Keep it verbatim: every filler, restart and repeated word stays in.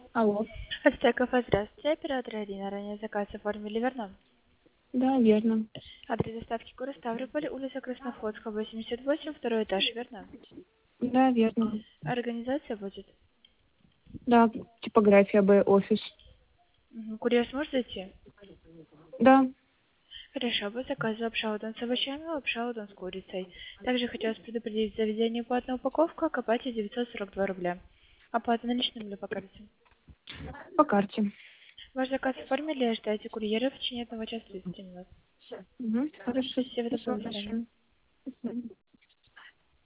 Алло. Ацтеков, здравствуйте. Оператор Арина. Ранее заказ оформили, верно? Да, верно. Адрес доставки город Ставрополь, улица Краснофлотская, восемьдесят восемь, второй этаж, верно? Да, верно. Организация будет? Да, типография Б, офис. Мгм. Курьер сможет зайти? Да. Хорошо, по заказу обшаудон с овощами, обшаудон с курицей. Также хотелось предупредить заведение платная упаковка, окопайте девятьсот сорок два рубля. Оплата наличным или по карте? По карте. Ваш заказ оформили, ожидайте курьера в течение одного часа тридцати минут. Угу. Хорошо. Спасибо, до Спасибо свидания. большое. До свидания.